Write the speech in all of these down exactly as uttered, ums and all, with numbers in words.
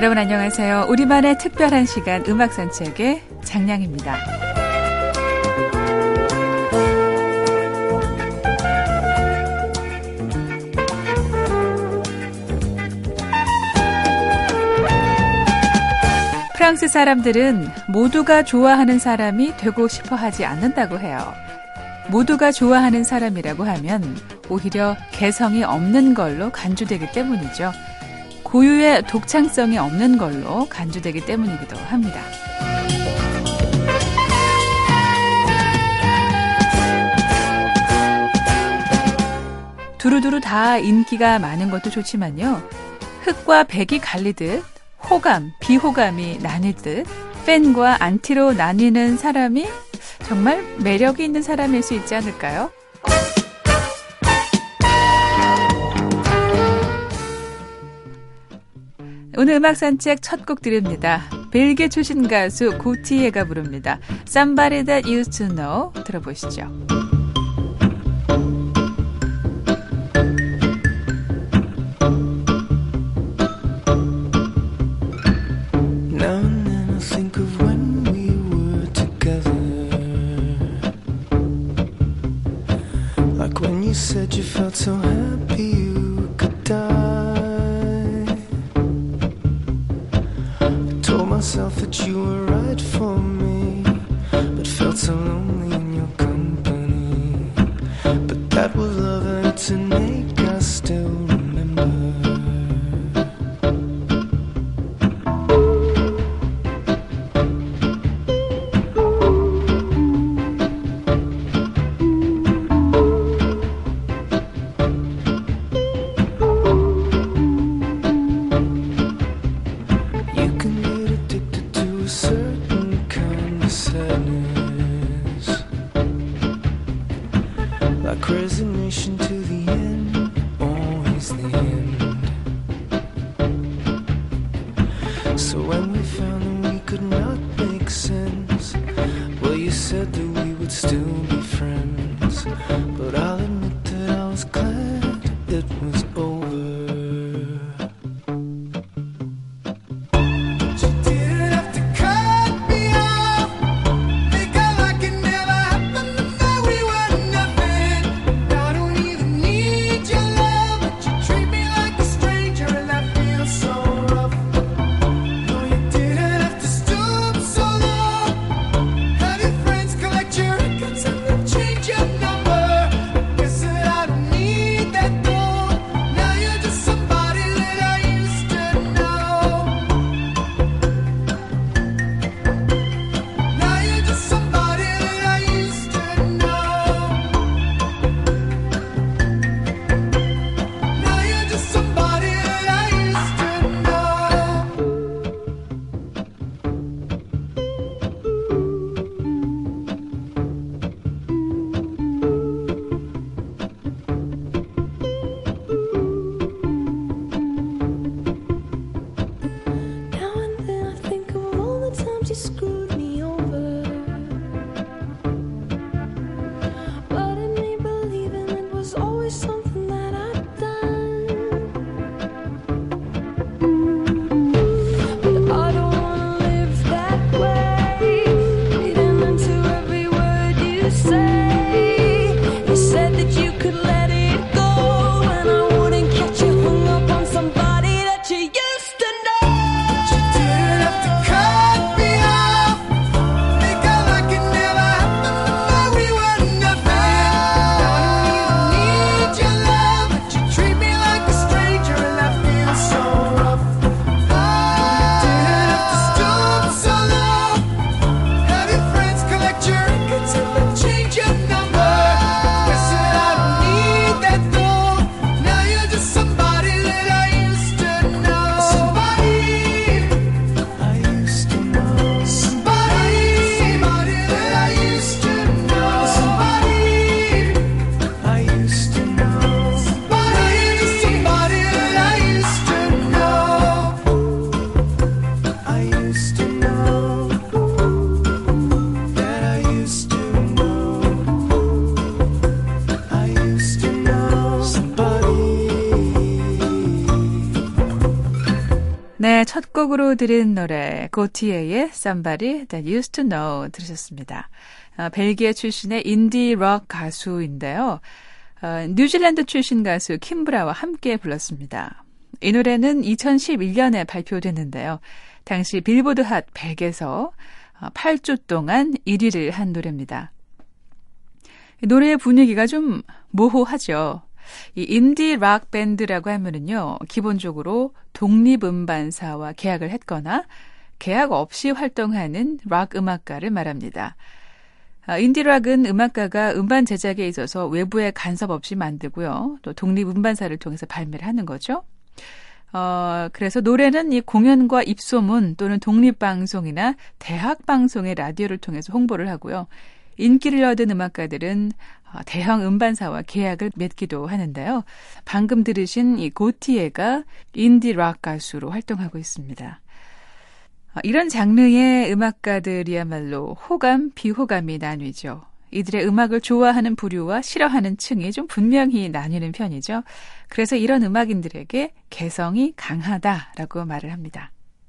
여러분 안녕하세요. 우리만의 특별한 시간 음악 산책의 장량입니다. 프랑스 사람들은 모두가 좋아하는 사람이 되고 싶어 하지 않는다고 해요. 모두가 좋아하는 사람이라고 하면 오히려 개성이 없는 걸로 간주되기 때문이죠. 고유의 독창성이 없는 걸로 간주되기 때문이기도 합니다. 두루두루 다 인기가 많은 것도 좋지만요. 흑과 백이 갈리듯 호감, 비호감이 나뉘듯 팬과 안티로 나뉘는 사람이 정말 매력이 있는 사람일 수 있지 않을까요? 오늘 음악 산책 첫 곡 드립니다. 벨기에 출신 가수 고티예가 부릅니다. Somebody That Used to Know 들어보시죠. You said you felt so happy you could die. I told myself that you were right for me, but felt so lonely in your company. But that was love and to make us still remember. Like resignation to the end, always the end. So when we found that we could not make sense, well, you said that we would still be friends. But I'll admit that I was glad it was over. Your 네, 첫 곡으로 들은 노래 고티에의 Somebody That Used to Know 들으셨습니다. 어, 벨기에 출신의 인디 록 가수인데요. 어, 뉴질랜드 출신 가수 킴브라와 함께 불렀습니다. 이 노래는 이천십일 년에 발표됐는데요. 당시 빌보드 핫 백에서 팔 주 동안 일 위를 한 노래입니다. 노래의 분위기가 좀 모호하죠. 이 인디 락 밴드라고 하면은요, 기본적으로 독립음반사와 계약을 했거나 계약 없이 활동하는 락 음악가를 말합니다. 인디 락은 음악가가 음반 제작에 있어서 외부의 간섭 없이 만들고요, 또 독립음반사를 통해서 발매를 하는 거죠. 어, 그래서 노래는 이 공연과 입소문 또는 독립방송이나 대학방송의 라디오를 통해서 홍보를 하고요. 인기를 얻은 음악가들은 대형 음반사와 계약을 맺기도 하는데요. 방금 들으신 이 고티에가 인디 락 가수로 활동하고 있습니다. 이런 장르의 음악가들이야말로 호감, 비호감이 나뉘죠. 이들의 음악을 좋아하는 부류와 싫어하는 층이 좀 분명히 나뉘는 편이죠. 그래서 이런 음악인들에게 개성이 강하다라고 말을 합니다.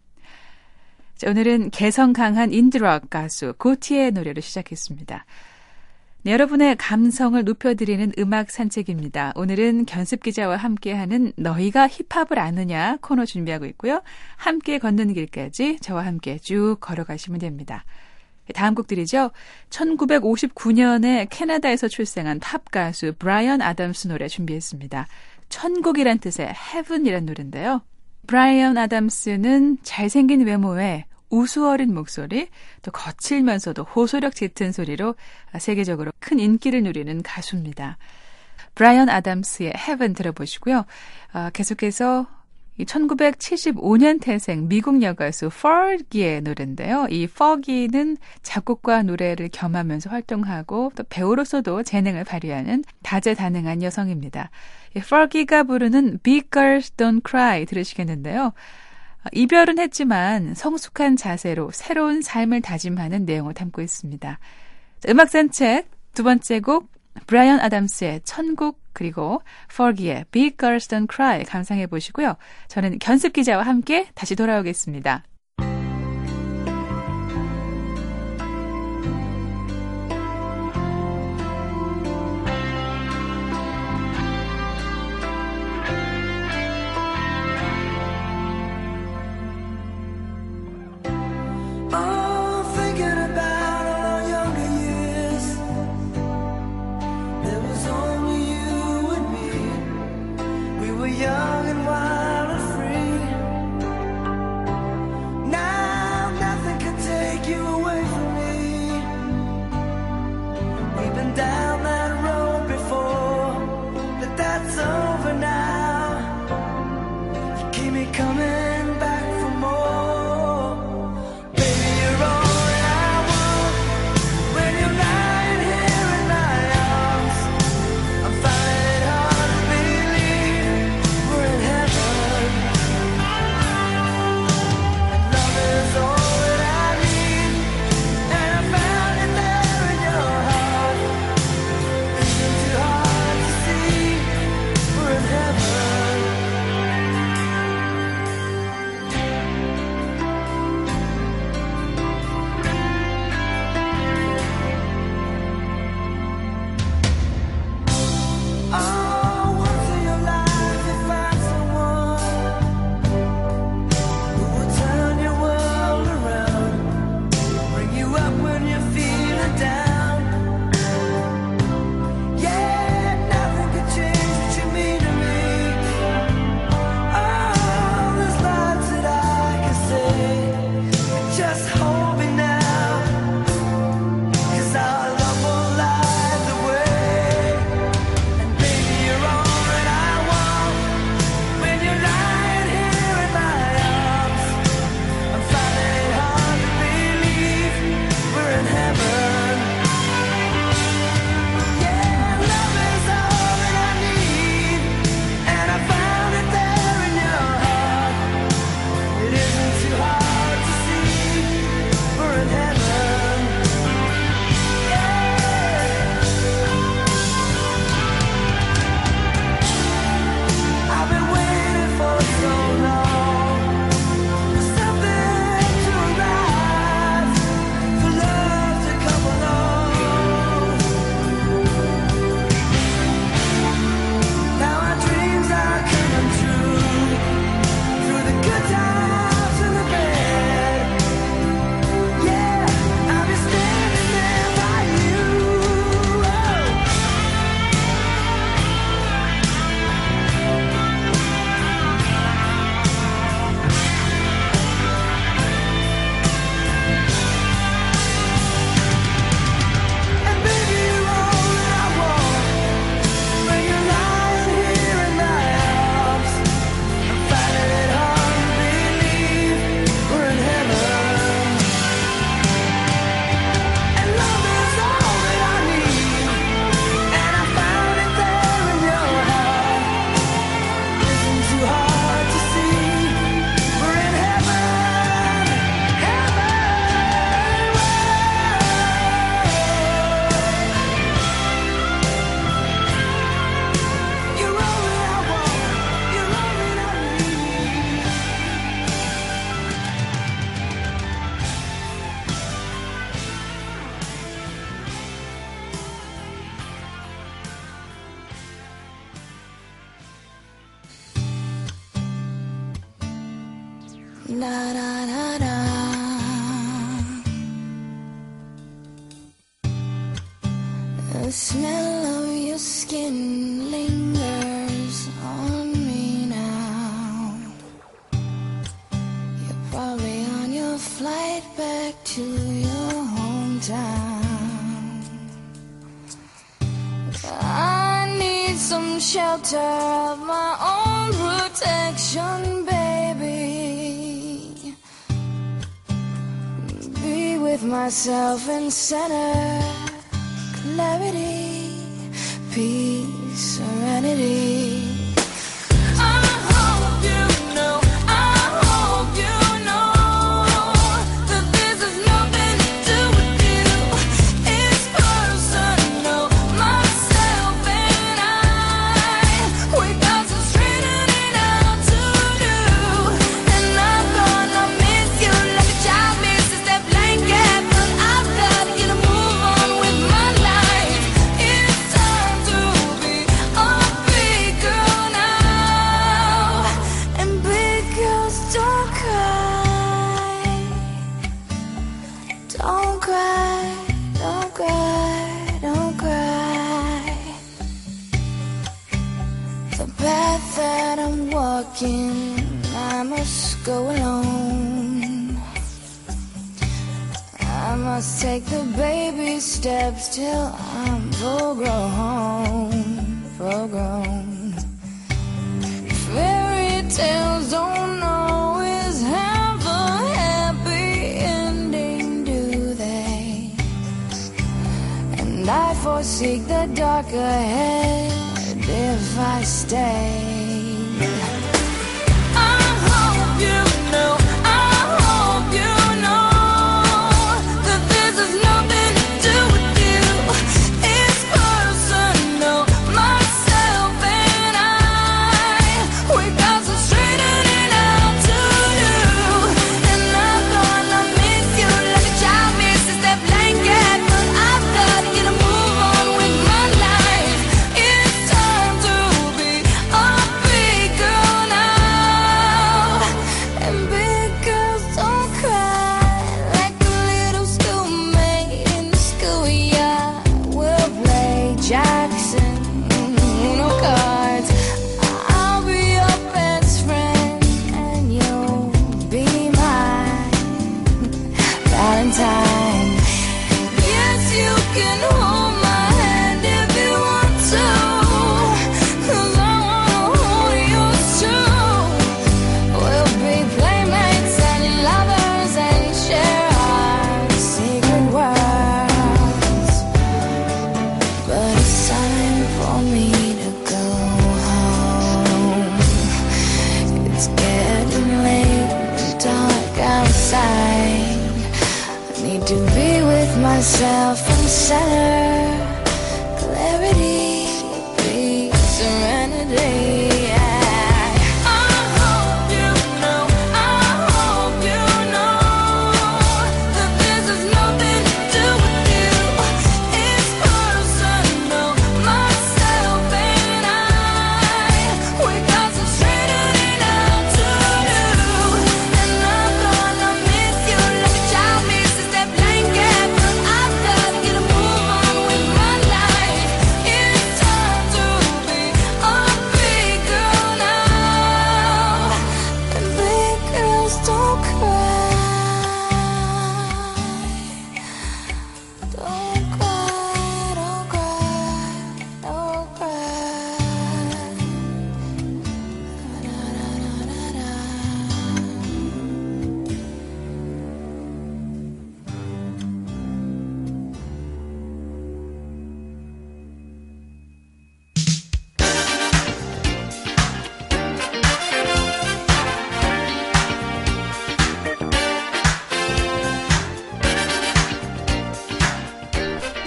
자, 오늘은 개성 강한 인디락 가수 고티의 노래로 시작했습니다. 네, 여러분의 감성을 높여드리는 음악 산책입니다. 오늘은 견습기자와 함께하는 너희가 힙합을 아느냐 코너 준비하고 있고요. 함께 걷는 길까지 저와 함께 쭉 걸어가시면 됩니다. 다음 곡 들이죠. 천구백오십구 년에 캐나다에서 출생한 팝 가수 브라이언 아담스 노래 준비했습니다. 천국이란 뜻의 Heaven이란 노래인데요. 브라이언 아담스는 잘생긴 외모에 우수어린 목소리, 또 거칠면서도 호소력 짙은 소리로 세계적으로 큰 인기를 누리는 가수입니다. 브라이언 아담스의 Heaven 들어보시고요. 아, 계속해서 이 천구백칠십오 년 태생 미국 여가수 Fergie의 노래인데요. 이 Fergie는 작곡과 노래를 겸하면서 활동하고 또 배우로서도 재능을 발휘하는 다재다능한 여성입니다. 이 Fergie가 부르는 Big Girls Don't Cry 들으시겠는데요. 이별은 했지만 성숙한 자세로 새로운 삶을 다짐하는 내용을 담고 있습니다. 음악 산책 두 번째 곡 브라이언 아담스의 천국 그리고 Fergie의 Big Girls Don't Cry 감상해 보시고요. 저는 견습 기자와 함께 다시 돌아오겠습니다. Young and wild and free. Now nothing can take you away from me. We've been down that road before, but that's over now. You keep me coming back for more. Baby, you're all that I want. When you're lying here in my arms, I'm finding it hard to believe we're in heaven. And love is all that I need, and I found it there in your heart. Isn't too hard to see. Da da da da. The smell of your skin lingers on me now. You're probably on your flight back to your hometown. I need some shelter of my own protection, baby. Be with myself and center clarity, peace, serenity. Don't cry, don't cry, don't cry. The path that I'm walking, I must go alone. I must take the baby steps till I'm full grown, full grown. Fairy tales don't always have a happy ending, do they? And I foresee the dark ahead if I stay. I hope you know, I hope you know that this has nothing to do with you. It's personal, myself and I. We concentrated it out to do. And I'm gonna miss you like a child misses their blanket. But I've gotta get a move on with my life. It's time to be a big girl now. And big girls don't cry like a little schoolmate in the schoolyard. We'll play Jackson, Uno cards. I'll be your best friend and you'll be my Valentine. Yes, you can hold my hand if you want to, 'cause I wanna hold yours too. We'll be playmates and lovers and share our secret worlds. But it's time for me to go home. It's getting late and dark outside. I need to be with myself and center clarity, peace, serenity. I hope you know, I hope you know that this has nothing to do with you. It's personal, myself and I. We concentrated it out to do. And I'm gonna miss you like a child misses their blanket. But I've gotta get a move on with my life. It's time to be a big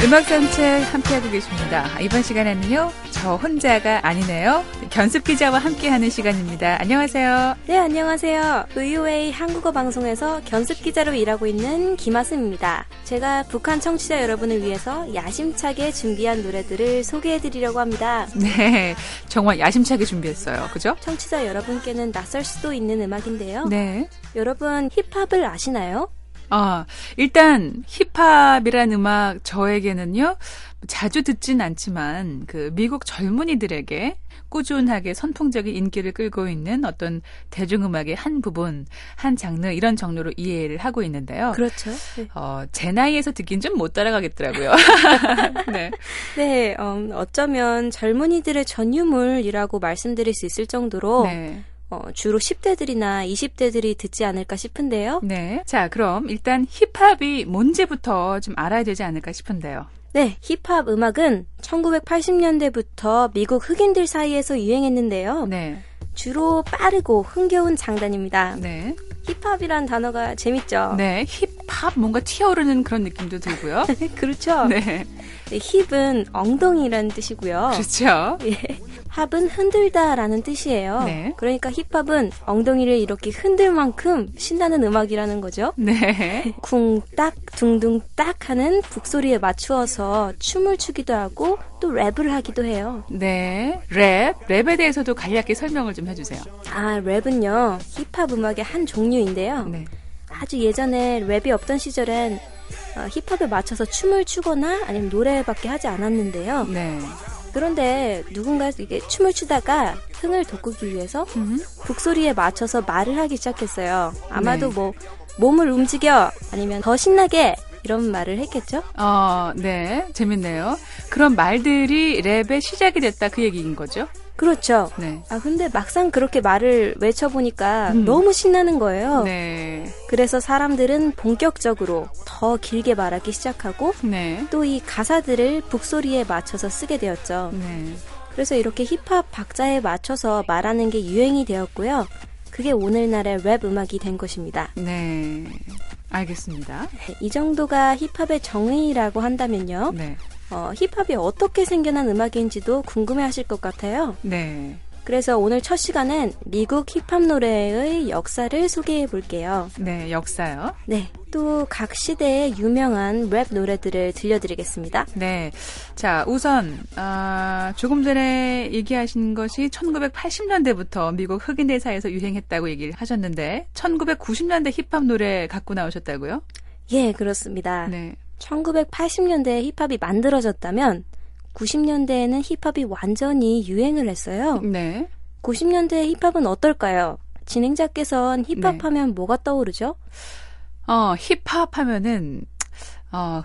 음악 산책 함께하고 계십니다. 이번 시간에는요, 저 혼자가 아니네요. 견습 기자와 함께하는 시간입니다. 안녕하세요. 네, 안녕하세요. 브이오에이 한국어 방송에서 견습 기자로 일하고 있는 김하수입니다. 제가 북한 청취자 여러분을 위해서 야심차게 준비한 노래들을 소개해드리려고 합니다. 네, 정말 야심차게 준비했어요. 그죠? 청취자 여러분께는 낯설 수도 있는 음악인데요. 네. 여러분 힙합을 아시나요? 아, 일단 힙합이란 음악 저에게는요, 자주 듣진 않지만 그 미국 젊은이들에게 꾸준하게 선풍적인 인기를 끌고 있는 어떤 대중음악의 한 부분, 한 장르, 이런 정도로 이해를 하고 있는데요. 그렇죠. 네. 어, 제 나이에서 듣긴 좀 못 따라가겠더라고요. 네. 네, 음, 어쩌면 젊은이들의 전유물이라고 말씀드릴 수 있을 정도로 네. 어, 주로 십 대들이나 이십 대들이 듣지 않을까 싶은데요. 네. 자, 그럼 일단 힙합이 뭔지부터 좀 알아야 되지 않을까 싶은데요. 네, 힙합 음악은 천구백팔십 년대부터 미국 흑인들 사이에서 유행했는데요. 네. 주로 빠르고 흥겨운 장단입니다. 네. 힙합이란 단어가 재밌죠? 네. 힙합 뭔가 튀어오르는 그런 느낌도 들고요. 그렇죠? 네. 네, 힙은 엉덩이라는 뜻이고요. 그렇죠. 예. 합은 흔들다라는 뜻이에요. 네. 그러니까 힙합은 엉덩이를 이렇게 흔들 만큼 신나는 음악이라는 거죠. 네. 쿵딱 둥둥 딱 하는 북소리에 맞추어서 춤을 추기도 하고 또 랩을 하기도 해요. 네. 랩. 랩에 대해서도 간략히 설명을 좀 해주세요. 아, 랩은요. 힙합 음악의 한 종류인데요. 네. 아주 예전에 랩이 없던 시절엔 어, 힙합에 맞춰서 춤을 추거나 아니면 노래밖에 하지 않았는데요. 네. 그런데 누군가 이게 춤을 추다가 흥을 돋구기 위해서 음. 북소리에 맞춰서 말을 하기 시작했어요. 아마도 네. 뭐 몸을 움직여 아니면 더 신나게 이런 말을 했겠죠? 어, 네. 재밌네요. 그런 말들이 랩의 시작이 됐다 그 얘기인 거죠? 그렇죠. 네. 아 근데 막상 그렇게 말을 외쳐보니까 음. 너무 신나는 거예요. 네. 그래서 사람들은 본격적으로 더 길게 말하기 시작하고 네. 또 이 가사들을 북소리에 맞춰서 쓰게 되었죠. 네. 그래서 이렇게 힙합 박자에 맞춰서 말하는 게 유행이 되었고요. 그게 오늘날의 랩 음악이 된 것입니다. 네. 알겠습니다. 이 정도가 힙합의 정의라고 한다면요. 네. 어, 힙합이 어떻게 생겨난 음악인지도 궁금해하실 것 같아요. 네. 그래서 오늘 첫 시간은 미국 힙합 노래의 역사를 소개해 볼게요. 네. 역사요. 네. 또 각 시대의 유명한 랩 노래들을 들려드리겠습니다. 네. 자, 우선 아, 조금 전에 얘기하신 것이 천구백팔십 년대부터 미국 흑인들 사이에서 유행했다고 얘기를 하셨는데 천구백구십 년대 힙합 노래 갖고 나오셨다고요? 예, 그렇습니다. 네. 천구백팔십 년대에 힙합이 만들어졌다면 구십 년대에는 힙합이 완전히 유행을 했어요. 네. 구십 년대의 힙합은 어떨까요? 진행자께서는 힙합하면 네. 뭐가 떠오르죠? 어, 힙합 하면은 어,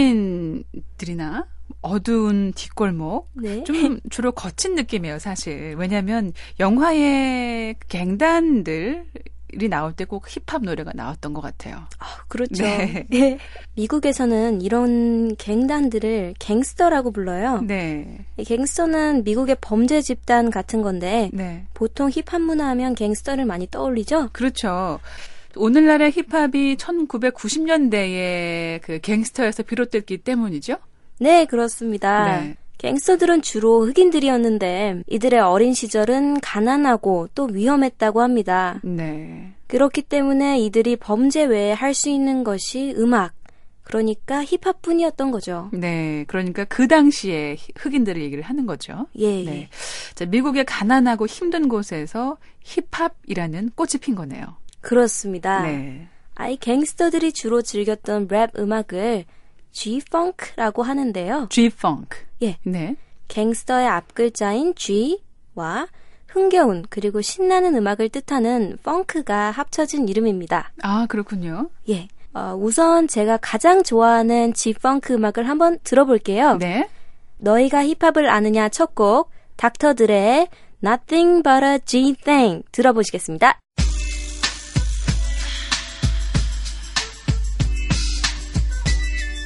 흑인들이나 어두운 뒷골목, 네. 좀 주로 거친 느낌이에요, 사실. 왜냐하면 영화의 갱단들 이 나올 때 꼭 힙합 노래가 나왔던 것 같아요. 아, 그렇죠. 네. 네. 미국에서는 이런 갱단들을 갱스터라고 불러요. 네. 이 갱스터는 미국의 범죄 집단 같은 건데 네. 보통 힙합 문화 하면 갱스터를 많이 떠올리죠? 그렇죠. 오늘날의 힙합이 천구백구십 년대의 그 갱스터에서 비롯됐기 때문이죠? 네, 그렇습니다. 네. 갱스터들은 주로 흑인들이었는데 이들의 어린 시절은 가난하고 또 위험했다고 합니다. 네. 그렇기 때문에 이들이 범죄 외에 할 수 있는 것이 음악, 그러니까 힙합뿐이었던 거죠. 네. 그러니까 그 당시에 흑인들을 얘기를 하는 거죠. 예, 네. 예. 자, 미국의 가난하고 힘든 곳에서 힙합이라는 꽃이 핀 거네요. 그렇습니다. 네. 아이 갱스터들이 주로 즐겼던 랩 음악을 G-Funk라고 하는데요. G-Funk. 예. 네. 갱스터의 앞글자인 G와 흥겨운 그리고 신나는 음악을 뜻하는 펑크가 합쳐진 이름입니다. 아, 그렇군요. 예. 어, 우선 제가 가장 좋아하는 G-Funk 음악을 한번 들어볼게요. 네. 너희가 힙합을 아느냐 첫 곡 닥터 드레의 Nothing But a G-Thing 들어보시겠습니다.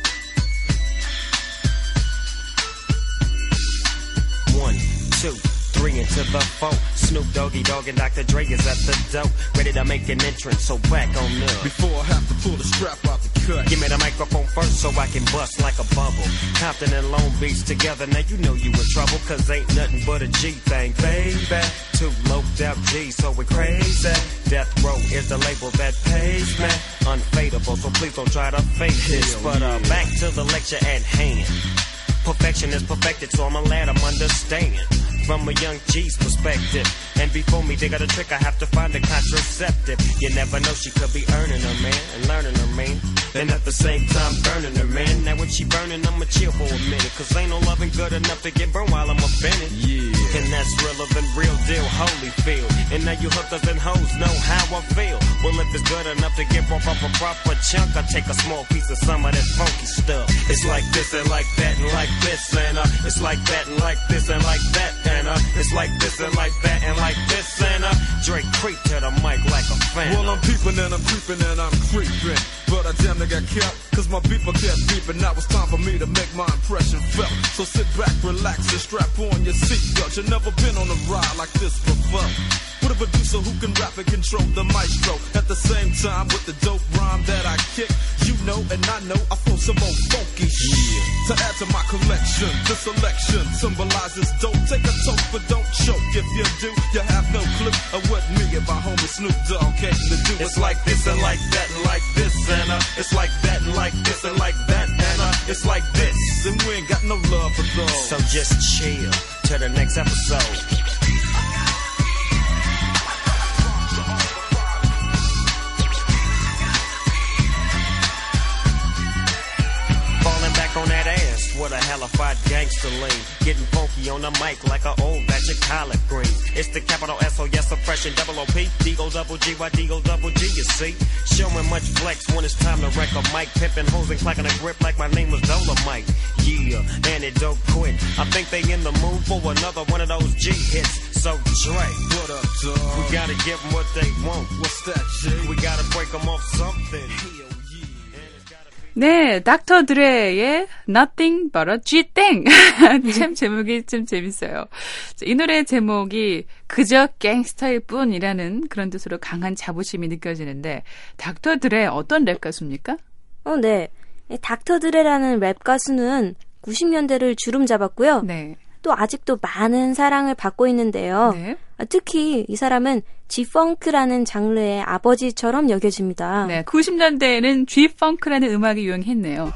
One, two, three into the four. Snoop Doggy Dogg and Doctor Dre is at the door, ready to make an entrance, so back on up. Before I have to pull the strap out the cut, give me the microphone first so I can bust like a bubble. Compton and Long Beach together, now you know you in trouble, cause ain't nothing but a G thing, baby. Two loped out G's, so we crazy. Death Row is the label that pays me. Unfadable, so please don't try to fake this. But uh, back to the lecture at hand. Perfection is perfected, so I'ma let them understand from a young G's perspective. And before me, they got a trick, I have to find a contraceptive. You never know, she could be earning her man and learning her man, and at the same time burning her man. Now when she burning, I'ma chill for a minute, cause ain't no loving good enough to get burned while I'm offended. Yeah. And that's realer than real deal, Holyfield. And now you hookers and hoes know how I feel. Well, if it's good enough to get off a proper chunk, I take a small piece of some of that funky stuff. It's like this and like that and like this and uh, it's like that and like this and like that and uh, it's like this and like that and like this and uh, Drake creep to the mic like a fan. Well, I'm peeping and I'm creeping and I'm creeping, but I damn near got kept, cause my beeper kept beeping. Now it's time for me to make my impression felt. So sit back, relax and strap on your seatbelt. You've never been on a ride like this before. With a producer who can rap and control the maestro. At the same time with the dope rhyme that I kick, you know and I know I feel some more funky shit. To add to my collection, this selection symbolizes dope. Take a toke but don't choke. If you do, you have no clue of what me and my homie Snoop Dogg came to do. It's like this and like that and like this and uh, it's like that and like this and like that and uh, it's like this. And we ain't got no love for those. So just chill till the next episode. On that ass, what a hellified gangster lean. Getting funky on the mic like an old batch of collard greens. It's the capital S O S oppression, double O P, D-O double G, Y D-O double G, you see. Showing much flex when it's time to wreck a mic. Pimping hoes and clacking a grip like my name was Dolomite. Yeah, and it don't quit. I think they in the mood for another one of those G hits. So Dre, what up, dog? We gotta give them what they want. What's that, G? We gotta break them off something. 네, 닥터 드레의 Nothing But a G-땡. 참 제목이 좀 재밌어요. 이 노래 제목이 그저 갱스터일 뿐이라는 그런 뜻으로 강한 자부심이 느껴지는데 닥터 드레 어떤 랩 가수입니까? 어, 네. 닥터 드레라는 랩 가수는 구십 년대를 주름 잡았고요. 네. 또 아직도 많은 사랑을 받고 있는데요. 네. 특히 이 사람은 G-펑크라는 장르의 아버지처럼 여겨집니다. 네, 구십 년대에는 G-펑크라는 음악이 유행했네요.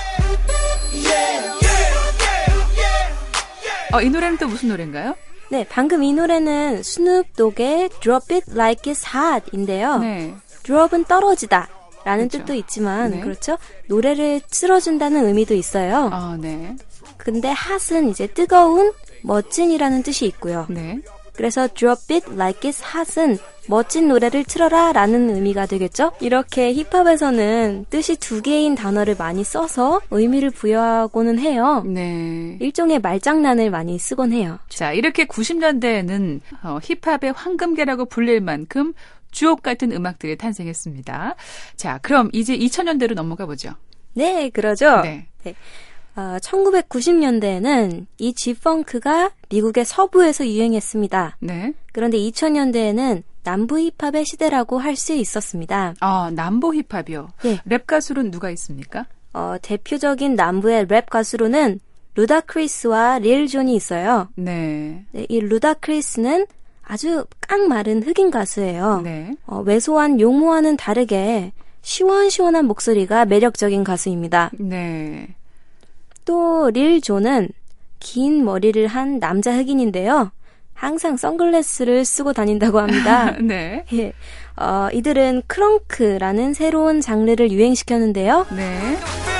어, 이 노래는 또 무슨 노래인가요? 네, 방금 이 노래는 스눕독의 Drop It Like It's Hot인데요. 네. Drop은 떨어지다 라는 그렇죠. 뜻도 있지만 네. 그렇죠? 노래를 쓸어준다는 의미도 있어요. 아, 네. 근데 hot은 이제 뜨거운, 멋진이라는 뜻이 있고요. 네. 그래서 Drop It Like It's Hot은 멋진 노래를 틀어라 라는 의미가 되겠죠? 이렇게 힙합에서는 뜻이 두 개인 단어를 많이 써서 의미를 부여하고는 해요. 네. 일종의 말장난을 많이 쓰곤 해요. 자, 이렇게 구십 년대에는 어, 힙합의 황금계라고 불릴 만큼 주옥 같은 음악들이 탄생했습니다. 자, 그럼 이제 이천 년대로 넘어가 보죠. 네, 그러죠. 네. 네. 어, 천구백구십 년대에는 이 G-펑크가 미국의 서부에서 유행했습니다. 네. 그런데 이천 년대에는 남부 힙합의 시대라고 할 수 있었습니다. 아, 남부 힙합이요? 네. 랩 가수는 누가 있습니까? 어, 대표적인 남부의 랩 가수로는 루다크리스와 릴 존이 있어요. 네. 네, 이 루다크리스는 아주 깡마른 흑인 가수예요. 네. 어, 왜소한 용모와는 다르게 시원시원한 목소리가 매력적인 가수입니다. 네. 또 릴 존은 긴 머리를 한 남자 흑인인데요. 항상 선글라스를 쓰고 다닌다고 합니다. 네. 예, 어, 이들은 크렁크라는 새로운 장르를 유행시켰는데요. 네.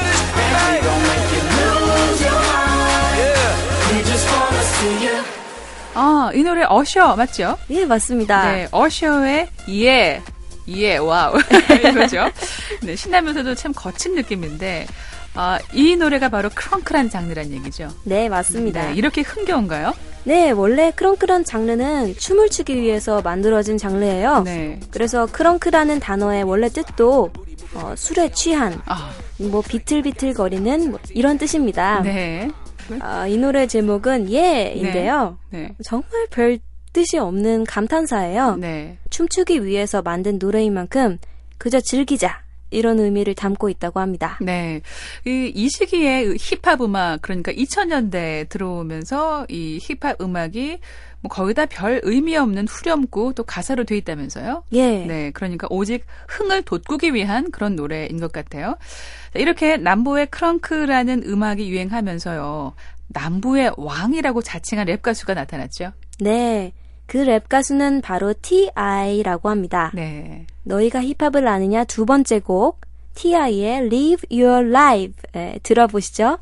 아, 이 노래 어셔 맞죠? 예, 맞습니다. 네, 어셔의 예, 예, 와우 이거죠. 네, 신나면서도 참 거친 느낌인데 아, 이 노래가 바로 크렁크란 장르란 얘기죠. 네, 맞습니다. 네, 이렇게 흥겨운가요? 네, 원래 크렁크란 장르는 춤을 추기 위해서 만들어진 장르예요. 네. 그래서 크렁크라는 단어의 원래 뜻도 어, 술에 취한, 아, 뭐 비틀비틀거리는 뭐 이런 뜻입니다. 네. 아, 이 노래 제목은 예인데요. 네. 네. 정말 별 뜻이 없는 감탄사예요. 네. 춤추기 위해서 만든 노래인 만큼 그저 즐기자 이런 의미를 담고 있다고 합니다. 네. 이, 이 시기에 힙합 음악, 그러니까 이천 년대에 들어오면서 이 힙합 음악이 뭐 거의 다 별 의미 없는 후렴구 또 가사로 돼 있다면서요? 예. 네. 그러니까 오직 흥을 돋구기 위한 그런 노래인 것 같아요. 이렇게 남부의 크렁크라는 음악이 유행하면서요. 남부의 왕이라고 자칭한 랩 가수가 나타났죠. 네. 그 랩 가수는 바로 티 아이라고 합니다. 네. 너희가 힙합을 아느냐 두 번째 곡 티아이의 Live Your Life 네, 들어보시죠.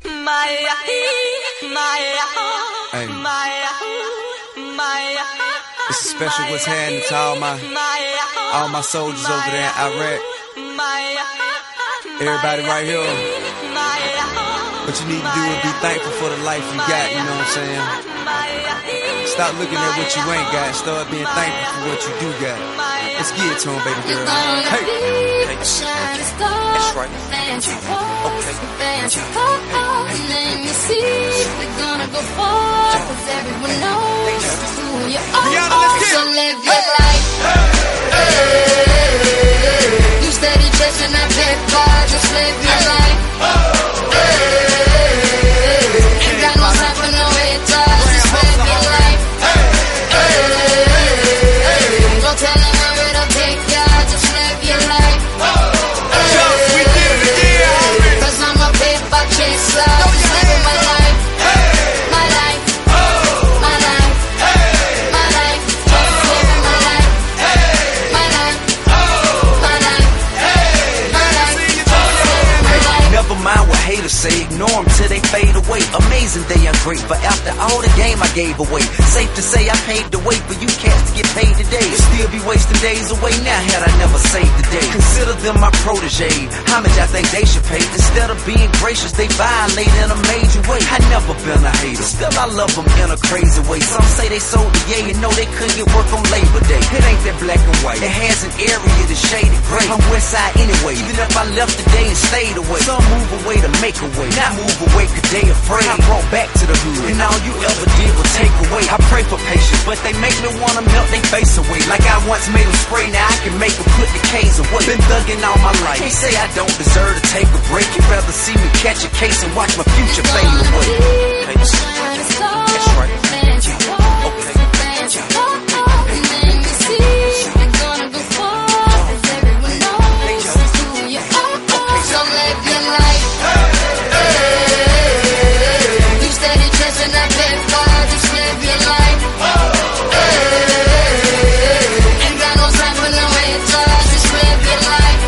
Hey. It's a special what's happening to all my all my soldiers over there in Iraq. Everybody right here. What you need to do is be thankful for the life you got, you know what I'm saying? Stop looking at what you ain't got. Start being thankful for what you do got. Let's get it to him, baby girl. Hey. Okay. That's right. Okay. Let me see. We're gonna go far, 'cause everyone knows who you are. So live your life. You steady chasing that big car, just live your life. Ain't got no time for no haters, just live your life. Don't tell them where it'll take ya, just live your life. Cause I'm a paper chaser, just living my life. My life, my life, my life, just living my life. My life, my life, my life, just living my life. Never mind what haters say, ignore them till they fade away. Amazing they are great, but after all the game I gave away. Safe to say I paved the way for you cats to get paid today. Still be wasting days away now had I never saved the day. Consider them my protege, homage I think they should pay. Instead of being gracious, they violate in a major way. I never been a hater, still I love them in a crazy way. Some say they sold the yay and know they couldn't get work on Labor Day. It ain't that black and white, it has an area that's shaded gray. I'm west side anyway, even if I left today and stayed away. Some move away to make a way, not move away cause they afraid. I brought back to the hood, and all you ever did was take away. I pray for patience, but they make me wanna melt they face away. Like I once made them spray, now I can make them put the K's away. Been thugging all my life, can't say I don't deserve to take a break. You'd rather see me catch a case and watch my future fade away. Okay. That's right. Okay. Let me see. We're gonna go far, 'cause everyone knows who you are. So live your life. You steady chasing that big car, just live your life. Ain't got no time for no haters, just live your life.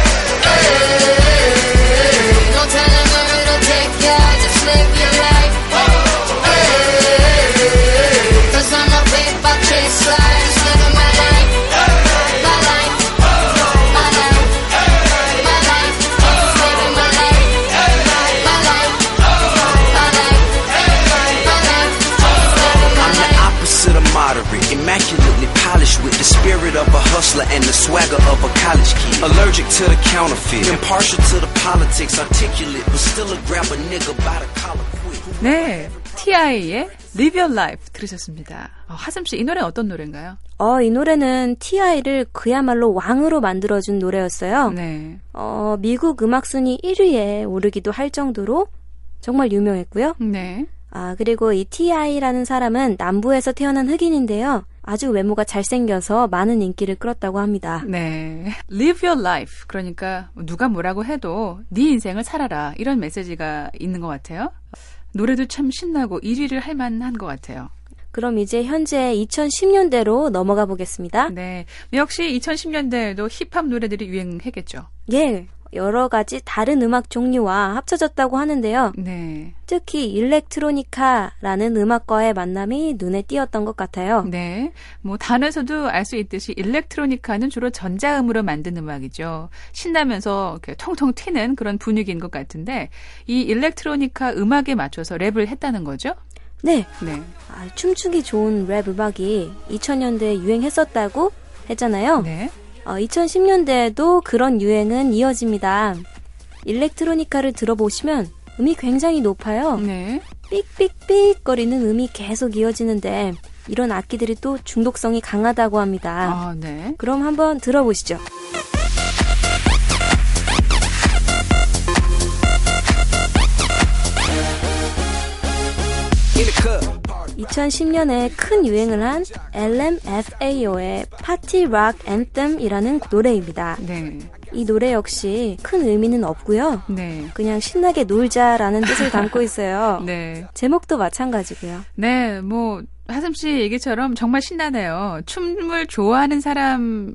Don't tell them where it'll take ya, just live your life. Cause I'm a paper chaser, just living my life. My life, my life, my life, just living my life. My life, my life, my life, just living my I'm the life. opposite of moderate, immaculately polished with the spirit of a hustler and the swagger of a college kid. Allergic to the counterfeit, impartial to the politics, articulate, but still a grab a nigga by the collar quick. 네. 티아이의 Live Your Life 들으셨습니다. 어, 하슴 씨, 이 노래는 어떤 노래인가요? 어, 이 노래는 티아이를 그야말로 왕으로 만들어준 노래였어요. 네. 어, 미국 음악 순위 일 위에 오르기도 할 정도로 정말 유명했고요. 네. 아, 그리고 이 티아이라는 사람은 남부에서 태어난 흑인인데요. 아주 외모가 잘생겨서 많은 인기를 끌었다고 합니다. 네. Live your life. 그러니까 누가 뭐라고 해도 네 인생을 살아라. 이런 메시지가 있는 것 같아요. 노래도 참 신나고 일 위를 할 만한 것 같아요. 그럼 이제 현재 이천십 년대로 넘어가 보겠습니다. 네. 역시 이천십 년대에도 힙합 노래들이 유행했겠죠. 예. 여러 가지 다른 음악 종류와 합쳐졌다고 하는데요. 네. 특히 일렉트로니카라는 음악과의 만남이 눈에 띄었던 것 같아요. 네. 뭐 단어에서도 알 수 있듯이 일렉트로니카는 주로 전자음으로 만든 음악이죠. 신나면서 이렇게 통통 튀는 그런 분위기인 것 같은데 이 일렉트로니카 음악에 맞춰서 랩을 했다는 거죠? 네. 네. 아, 춤추기 좋은 랩 음악이 이천 년대에 유행했었다고 했잖아요. 네. 어, 이천십 년대에도 그런 유행은 이어집니다. 일렉트로니카를 들어보시면 음이 굉장히 높아요. 네. 삑삑삑거리는 음이 계속 이어지는데 이런 악기들이 또 중독성이 강하다고 합니다. 아, 네. 그럼 한번 들어보시죠. 이천십 년에 큰 유행을 한 엘엠에프에이오의 파티 락 앤셈이라는 노래입니다. 네. 이 노래 역시 큰 의미는 없고요. 네. 그냥 신나게 놀자라는 뜻을 담고 있어요. 네. 제목도 마찬가지고요. 네, 뭐 하슴 씨 얘기처럼 정말 신나네요. 춤을 좋아하는 사람이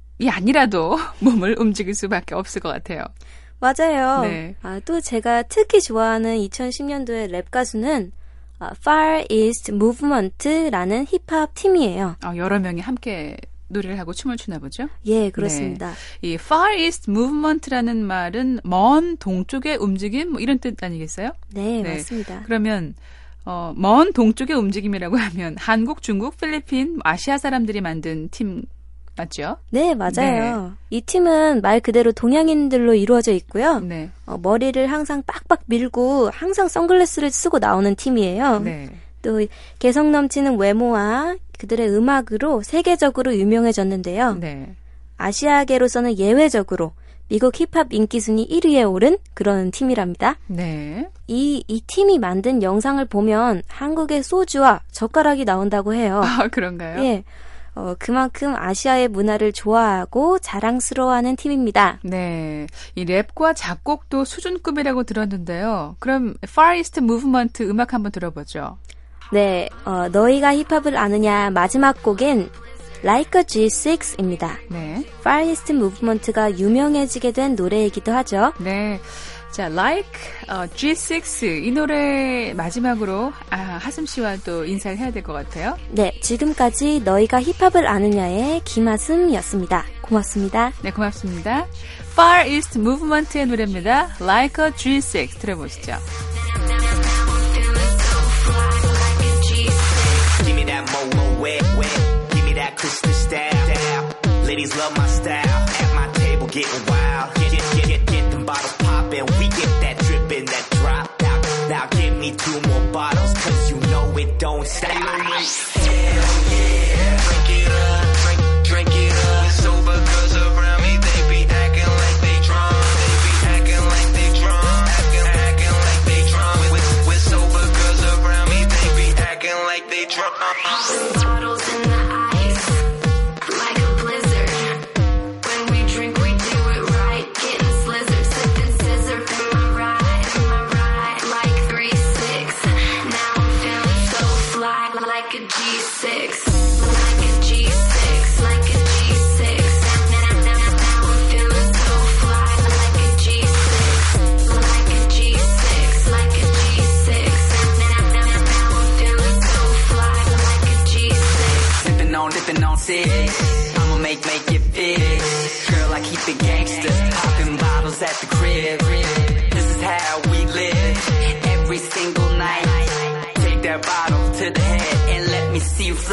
아니라도 몸을 움직일 수밖에 없을 것 같아요. 맞아요. 네. 아, 또 제가 특히 좋아하는 이천십 년도의 랩 가수는 아, Far East Movement라는 힙합 팀이에요. 어, 여러 명이 함께 노래를 하고 춤을 추나 보죠? 예, 그렇습니다. 네. 이 Far East Movement라는 말은 먼 동쪽의 움직임 뭐 이런 뜻 아니겠어요? 네, 네. 맞습니다. 그러면 어, 먼 동쪽의 움직임이라고 하면 한국, 중국, 필리핀, 아시아 사람들이 만든 팀 맞죠? 네, 맞아요. 네. 이 팀은 말 그대로 동양인들로 이루어져 있고요. 네. 어, 머리를 항상 빡빡 밀고 항상 선글라스를 쓰고 나오는 팀이에요. 네. 또 개성 넘치는 외모와 그들의 음악으로 세계적으로 유명해졌는데요. 네. 아시아계로서는 예외적으로 미국 힙합 인기 순위 일 위에 오른 그런 팀이랍니다. 네. 이, 이 팀이 만든 영상을 보면 한국의 소주와 젓가락이 나온다고 해요. 아, 그런가요? 예. 어, 그만큼 아시아의 문화를 좋아하고 자랑스러워하는 팀입니다. 네, 이 랩과 작곡도 수준급이라고 들었는데요. 그럼 Far East Movement 음악 한번 들어보죠. 네, 어, 너희가 힙합을 아느냐 마지막 곡인 Like a 지 식스입니다. 네, Far East Movement가 유명해지게 된 노래이기도 하죠. 네. 자, Like 어, 지 식스 이 노래 마지막으로 아, 하슴 씨와 또 인사를 해야 될 것 같아요. 네, 지금까지 너희가 힙합을 아느냐의 김하슴이었습니다. 고맙습니다. 네, 고맙습니다. Far East Movement의 노래입니다. Like a 지 식스 들어보시죠. Give me that mo wet wet. Give me that crystal style. Ladies love my style. At my table getting wild. Get get get get, get them bottles poppin'. We get that drippin', that drop. Now now give me two more bottles, 'cause you know it don't stop. Hell yeah, drink it up, drink drink it up. Sober girls around me, they be acting like they drunk. They be acting like they drunk, acting acting like they drunk. With with sober girls around me, they be acting like they drunk. Bottles in the ice, like a blizzard. When we drink, we do it right. Getting slizzard, sipping scissor. In my ride, in my ride, like three six. Now I'm feeling so fly, like a 지 식스, like a 지 식스, like a 지 식스. Now, now, now I'm feeling so fly, like a 지 식스, like a 지 식스, like a 지 식스. Now, now, now I'm feeling so fly, like a 지 식스. Sipping on, dipping on six. I'ma make, make it big. Girl, I keep it gangster. Popping bottles at the crib. This is how we live. Every single night. Take that bottle to the head and let me see you fly.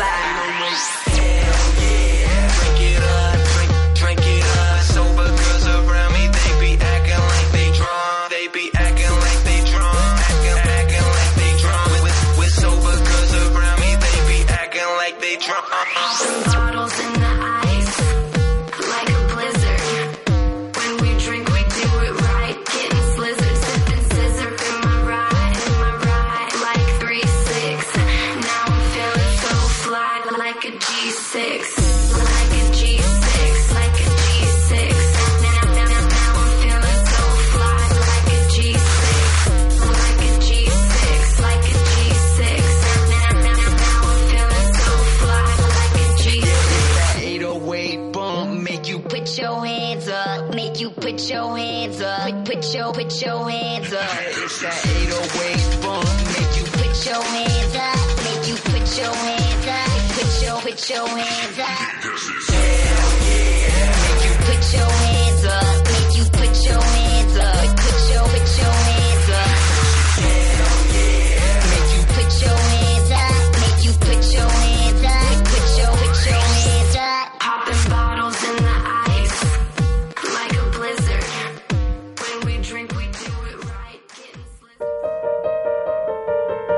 Hell yeah, drink it up, drink drink it up. Sober girls around me, they be acting like they drunk. They be acting like they drunk, acting acting like they drunk. With with sober girls around me, they be acting like they drunk. Bottles in the ice, like a blizzard. When we drink, we do it right. Getting slizzard, sipping scissor. In my ride, in my ride, like three six. Now I'm feeling so fly, like a 지 식스, like a 지 식스, like a 지 식스. Now, now, now I'm feeling so fly, like a 지 식스, like a 지 식스, like a 지 식스. Now, now, now I'm feeling so fly, like a 지 식스. eight oh eight bump make you Put your hands up, make you put your hands up, put, put your, put your hands up. it's that eight oh eight bump make you Put your hands up, make you put your hands up, put your, put your hands up. hell yeah. Make you put your hands up, make you put your hands up, put your, put your hands up. Hell yeah. Make you put your hands up, make you put your hands up, put your, put your hands up. Popping bottles in the ice, like a blizzard. When we drink, we do it right. Getting slizzard.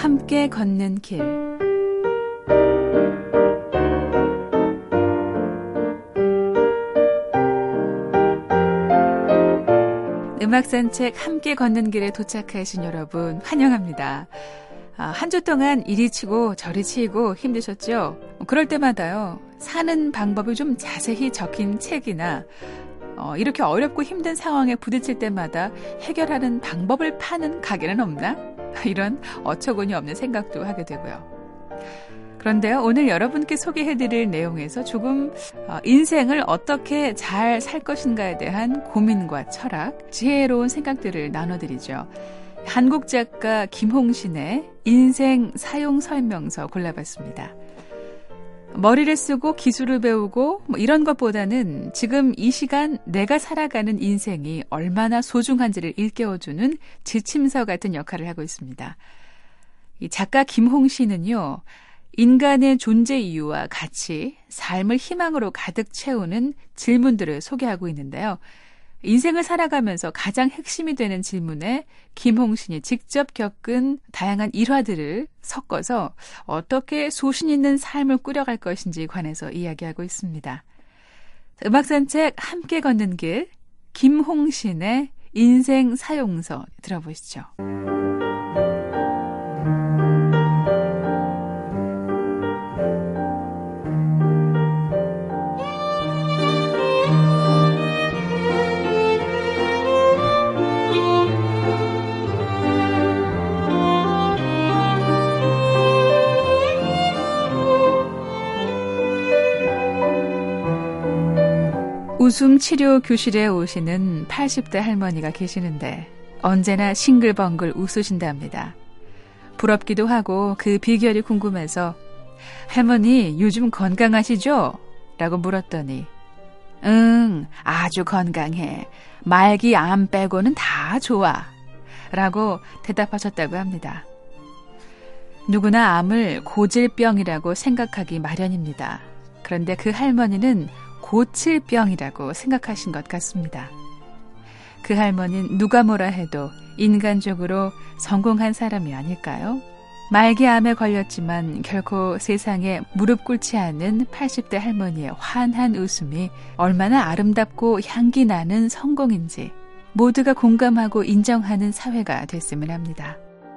함께 걷는 길. 음악 산책 함께 걷는 길에 도착하신 여러분 환영합니다. 아, 한 주 동안 이리 치고 저리 치고 힘드셨죠? 그럴 때마다요, 사는 방법이 좀 자세히 적힌 책이나 어, 이렇게 어렵고 힘든 상황에 부딪힐 때마다 해결하는 방법을 파는 가게는 없나? 이런 어처구니 없는 생각도 하게 되고요. 그런데요, 오늘 여러분께 소개해드릴 내용에서 조금 어, 인생을 어떻게 잘 살 것인가에 대한 고민과 철학, 지혜로운 생각들을 나눠드리죠. 한국 작가 김홍신의 인생 사용 설명서 골라봤습니다. 머리를 쓰고 기술을 배우고 뭐 이런 것보다는 지금 이 시간 내가 살아가는 인생이 얼마나 소중한지를 일깨워주는 지침서 같은 역할을 하고 있습니다. 이 작가 김홍신은요, 인간의 존재 이유와 가치, 삶을 희망으로 가득 채우는 질문들을 소개하고 있는데요. 인생을 살아가면서 가장 핵심이 되는 질문에 김홍신이 직접 겪은 다양한 일화들을 섞어서 어떻게 소신 있는 삶을 꾸려갈 것인지 관해서 이야기하고 있습니다. 음악산책 함께 걷는 길, 김홍신의 인생 사용서 들어보시죠. 웃음 치료 교실에 오시는 팔십 대 할머니가 계시는데 언제나 싱글벙글 웃으신답니다. 부럽기도 하고 그 비결이 궁금해서 할머니 요즘 건강하시죠? 라고 물었더니 응, 아주 건강해. 말기 암 빼고는 다 좋아. 라고 대답하셨다고 합니다. 누구나 암을 고질병이라고 생각하기 마련입니다. 그런데 그 할머니는 고칠병이라고 생각하신 것 같습니다. 그 할머니는 누가 뭐라 해도 인간적으로 성공한 사람이 아닐까요? 말기암에 걸렸지만 결코 세상에 무릎 꿇지 않은 팔십 대 할머니의 환한 웃음이 얼마나 아름답고 향기 나는 성공인지 모두가 공감하고 인정하는 사회가 됐으면 합니다.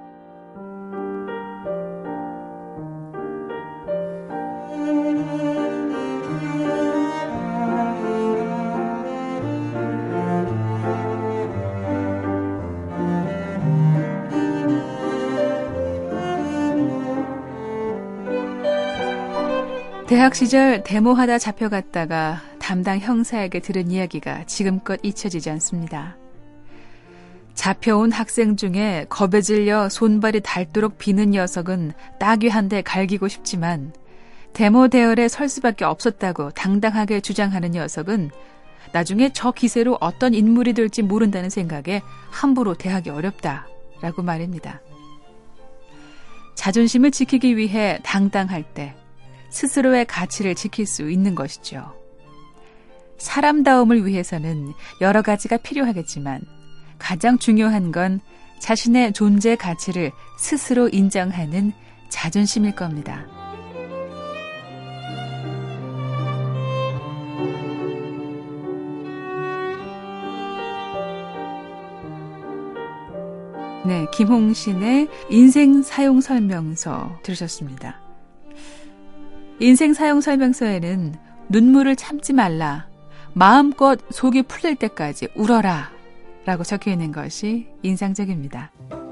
대학 시절 데모하다 잡혀갔다가 담당 형사에게 들은 이야기가 지금껏 잊혀지지 않습니다. 잡혀온 학생 중에 겁에 질려 손발이 닳도록 비는 녀석은 따귀 한 대 갈기고 싶지만 데모 대열에 설 수밖에 없었다고 당당하게 주장하는 녀석은 나중에 저 기세로 어떤 인물이 될지 모른다는 생각에 함부로 대하기 어렵다라고 말입니다. 자존심을 지키기 위해 당당할 때 스스로의 가치를 지킬 수 있는 것이죠. 사람다움을 위해서는 여러 가지가 필요하겠지만 가장 중요한 건 자신의 존재 가치를 스스로 인정하는 자존심일 겁니다. 네, 김홍신의 인생 사용 설명서 들으셨습니다. 인생 사용 설명서에는 눈물을 참지 말라, 마음껏 속이 풀릴 때까지 울어라 라고 적혀 있는 것이 인상적입니다.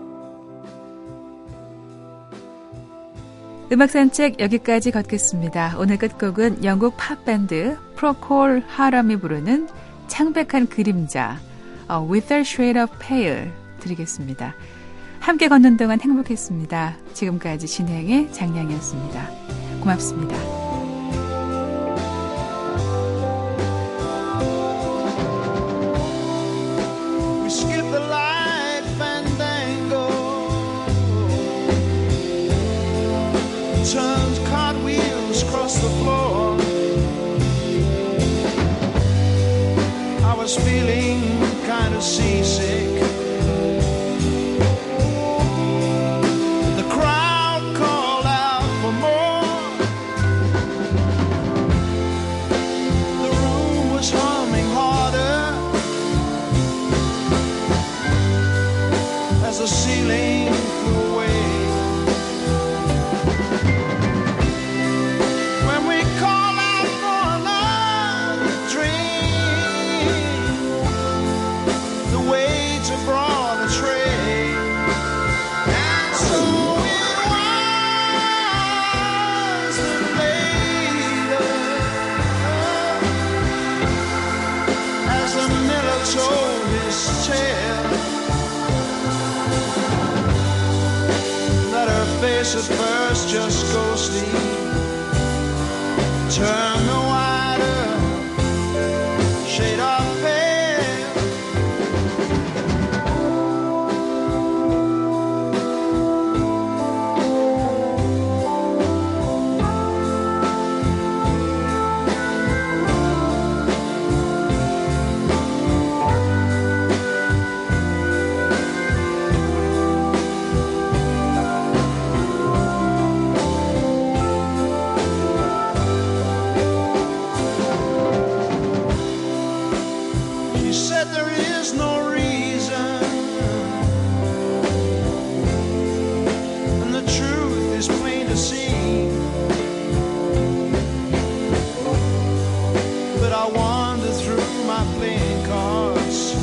음악산책 여기까지 걷겠습니다. 오늘 끝곡은 영국 팝밴드 프로콜 하람이 부르는 창백한 그림자 With a Shade of Pale 드리겠습니다. 함께 걷는 동안 행복했습니다. 지금까지 진행의 장량이었습니다. 고맙습니다. We skip the light fandango, turns cartwheels across the floor. I was feeling kind of seasick. The crowd feeling flew away. When we call out for another drink, the waits have brought a tray, and so it was that later, as the miller told his tale, that her face at first just ghostly turned a wider shade of pale. She said there is no reason, and the truth is plain to see, but I wander through my playing cards,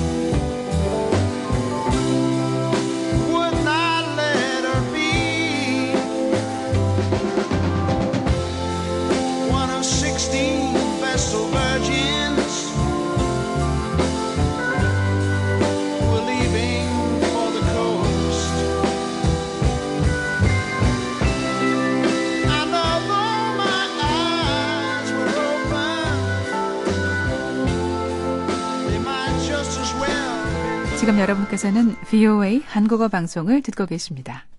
would not let her be one of sixteen Vestal virgins were leaving for the coast. And although my eyes were open, they might just as well. 지금 여러분께서는 브이오에이 한국어 방송을 듣고 계십니다.